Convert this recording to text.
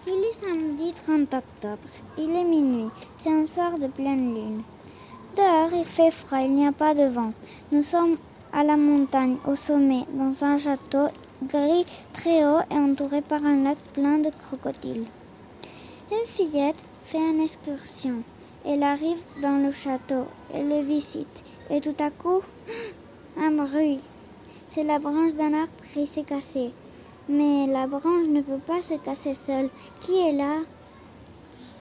Il est samedi 30 octobre. Il est minuit. C'est un soir de pleine lune. Dehors, il fait froid, il n'y a pas de vent. Nous sommes à la montagne, au sommet, dans un château gris très haut et entouré par un lac plein de crocodiles. Une fillette fait une excursion. Elle arrive dans le château, elle le visite. Et tout à coup, un bruit. C'est la branche d'un arbre qui s'est cassée. Mais la branche ne peut pas se casser seule. Qui est là?